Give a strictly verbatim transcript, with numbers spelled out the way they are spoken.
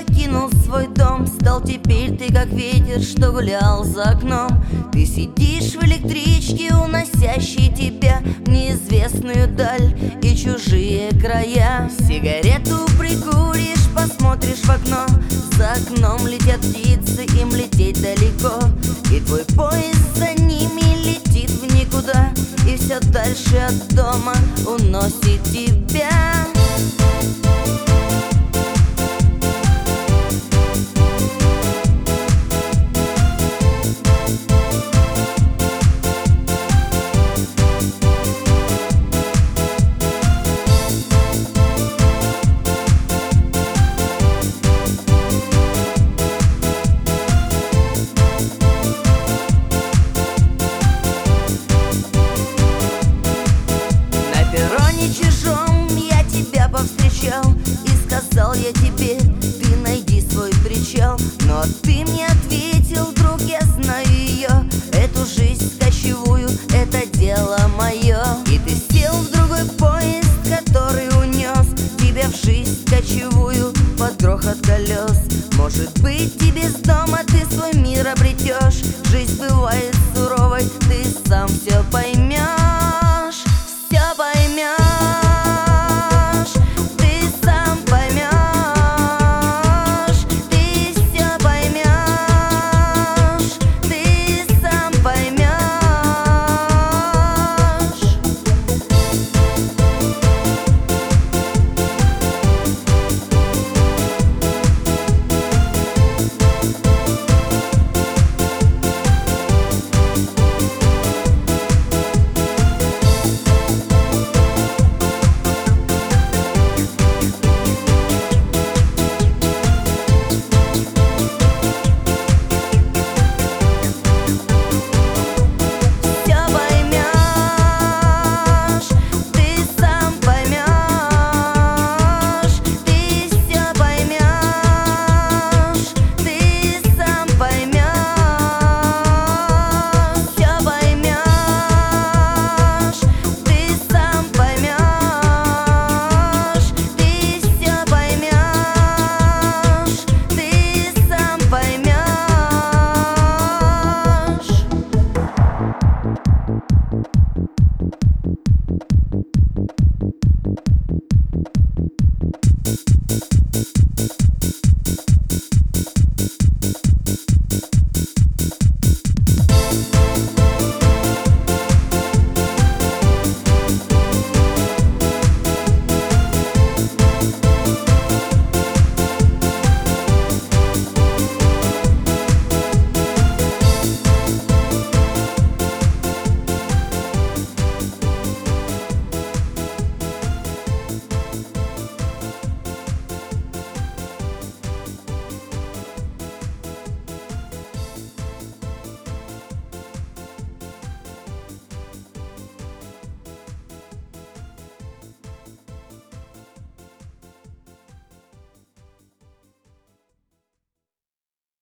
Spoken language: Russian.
покинул свой дом. Стал теперь ты как ветер, что гулял за окном. Ты сидишь в электричке, уносящей тебя в неизвестную даль и чужие края. Сигарету прикуришь, посмотришь в окно. За окном летят птицы, им лететь далеко. И твой поезд за ними летит в никуда, и все дальше от дома уносит тебя. Чужом я тебя повстречал, и сказал я тебе: ты найди свой причал. Но ты мне ответил: друг, я знаю ее, эту жизнь кочевую, это дело мое. И ты сел в другой поезд, который унес тебя в жизнь кочевую под грохот колес. Может быть, и без дома ты свой мир обретешь. Жизнь бывает суровой, ты сам все поймешь.